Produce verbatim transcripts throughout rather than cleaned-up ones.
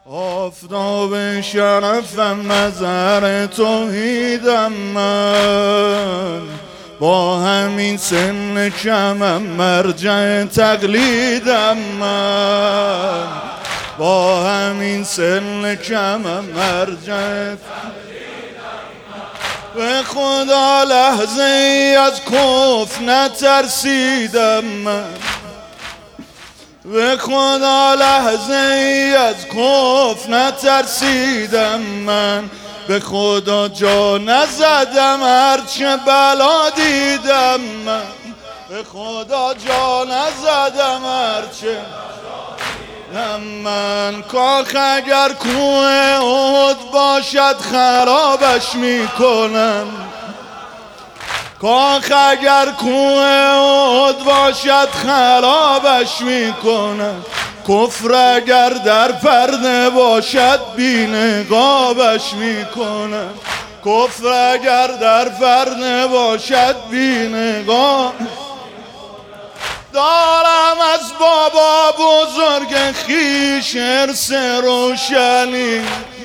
آفتاب شرفم نظر توحیدم من، با همین سن کمم مرجع تقلیدم من، با همین سن کمم مرجع تقلیدم من. به خدا لحظه ای از کفر نترسیدم من، به خدا لحظه ای از کفر نترسیدم من، به خدا جا نزدم هرچه بلا دیدم من، به خدا جا نزدم هرچه دیدم من. کاخ اگر کوه احد باشد خرابش میکنم، کاخ اگر کوه احد باشد خرابش میکنم، کفر اگر در پرده باشد بی نقابش میکنم، کفر اگر در پرده باشد بی نقاب. دارم از بابا بزرگ خویش حرص روشنی،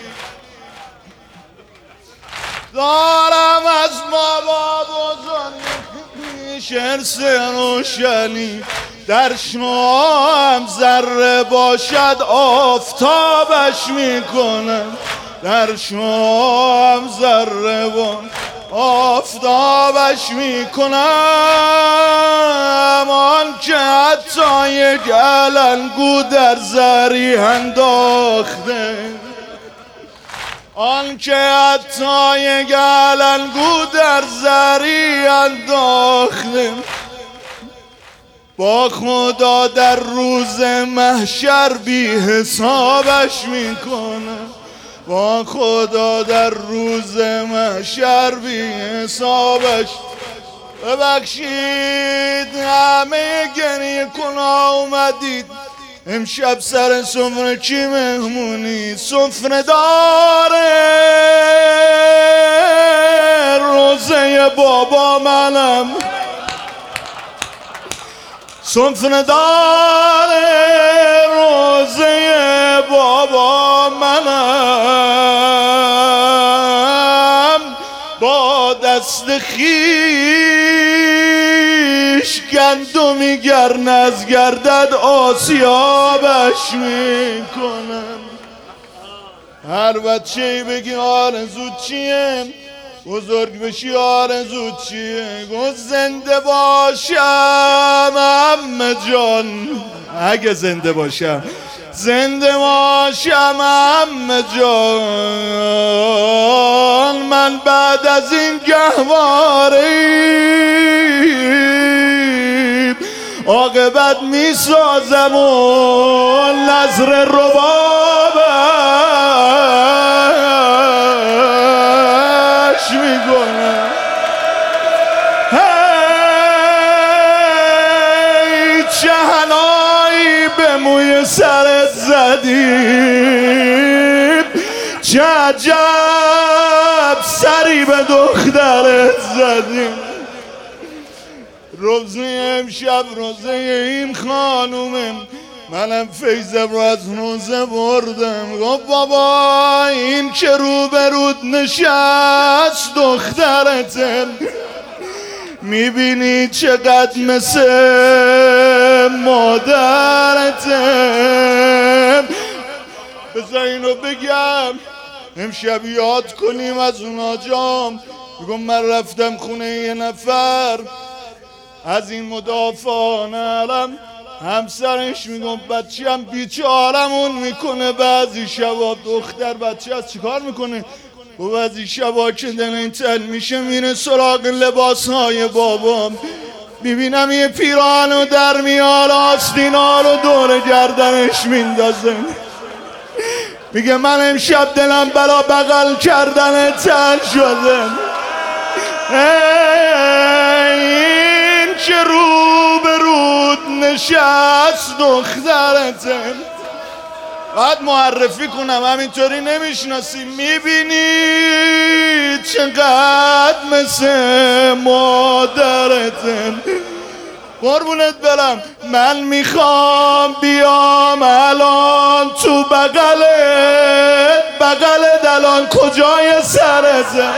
دارم از بابا بزرگ خویش حرص روشنی، در شمام ذره باشد آفتابش میکنم، در شمام ذره باشد آفتابش میکنم. آن که حتی یک علنگو در زری انداخته، آن که حتی یک علنگو در زری انداخته، با خدا در روز محشر بی حسابش میکنم، با خدا در روز محشر بی حسابش. ببخشید همه گریه کنا اومدید امشب سر سفره کی مهمونی؟ سفره داره روزه بابا منم، سفره داره روزه بابا منم، با دست خیش گندمی گر نزگردد آسیابش میکنم. هر بچه‌ای بگی آرزوت چیه؟ بزرگ بشی آرزوت چیه؟ گفت زنده باشم عمه جان، اگه زنده باشم، زنده باشم عمه جان، من بعد از این گهواره عاقبت میسازم و نظر ربابش میکنم. هی چه حنایی به موی سرت زدیم، چه عجب سری به دخترت زدیم. روزه امشب روزه این خانومه، منم فیضم رو از روزه بردم. گفت بابا این که روبرود نشست دخترته، میبینی چقدر مثل مادرته. بذار اینو بگم امشب یاد کنیم از اونا جام. میگم من رفتم خونه یه نفر از این مدافعان علم، همسرش میگم بچه هم بیچارمون میکنه بعضی شبا. دختر بچه از چیکار میکنه؟ و بعضی شبا که دلین تل میشه میره سراغ لباس های بابام، میبینم یه پیرانو در میار آستینا رو دور گردنش میندازه، میگه من امشب دلم برا بغل کردن تل شده. این که رو به رود نشست دخترته، باید معرفی کنم همینطوری نمیشناسی. میبینی چقدر مثل مادرته، قربونت برم. من میخوام بیام الان تو بغل بغل دلان کجای سرزه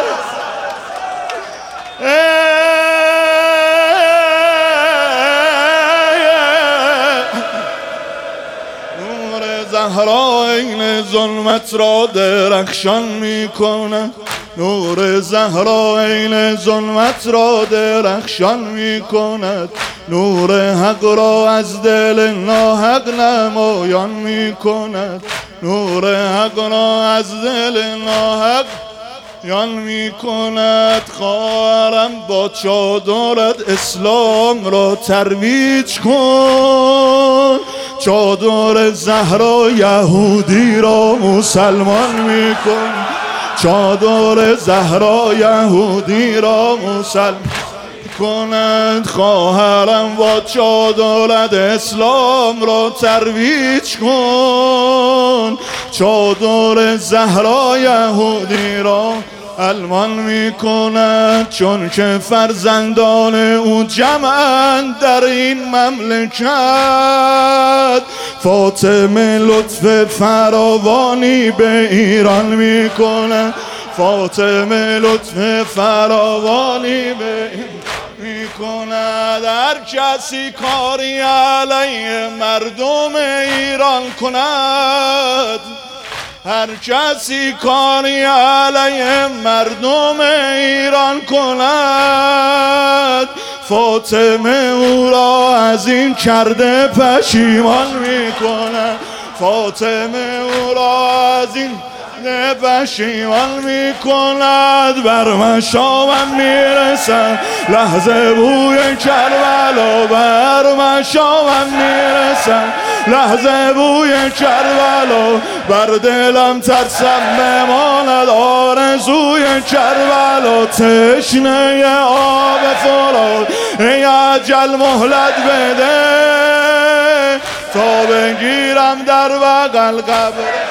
نور زهرا این ظلمت را درخشان میکنه نور زهرا این ظلمت را درخشان میکند نور حق را از دل ناحق نمایان میکند نور حق را از دل ناحق یان میکند خواهرم با چادرت اسلام را ترویج کن چادر زهرا یهودی را مسلمان میکن چادر زهرا یهودی را مسلمان کند خواهرم با چادرت اسلام را ترویج کن چادر زهرا یهودی را المان می کند چون که فرزندان او جمعند در این مملکت فاطمه لطف فراوانی به ایران می کند فاطمه لطف فراوانی به می کند هر کسی کاری علیه مردم ایران کند هر کسی کاری علیه مردم ایران کند فاطمه او را از این کرده پشیمان می کند فاطمه او را از این پشیمان می کند بر مشامم میرسد لحظه بوی کربلا بر مشامم میرسد لحظه بوی کربلا بر دلم ترسم بماند آرزوی کربلا تشنه آب فرات ای اجل مهلت بده تا بگیرم در بغل قبر